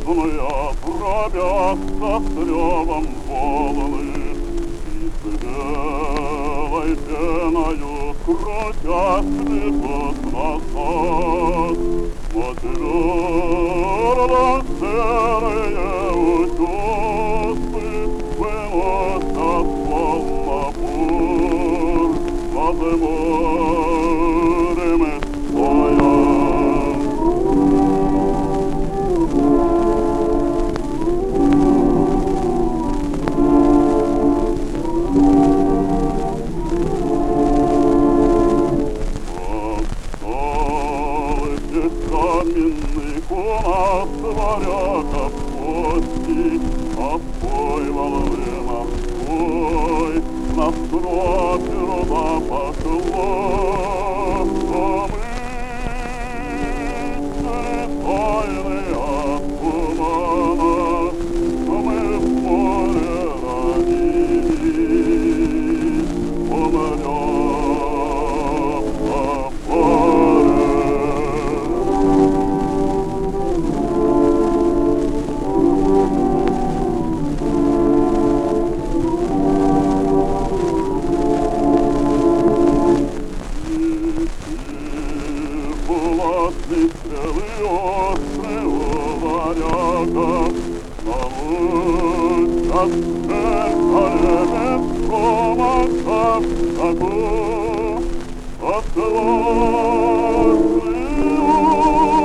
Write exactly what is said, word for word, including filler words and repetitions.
Звездные дробятся с ревом волны, и с белой пеною крутясь бегут назад. Вот серые утесы выносят волна бур над морем стоят. Каменный кулак варяга в кости, отбой волны морской, навстречу рода пошло, а мы перестойны от тумана, мы в море родились, умрем. Булатные стрелы острые у варяга, научат зеркале без промаха в шагу. Отважный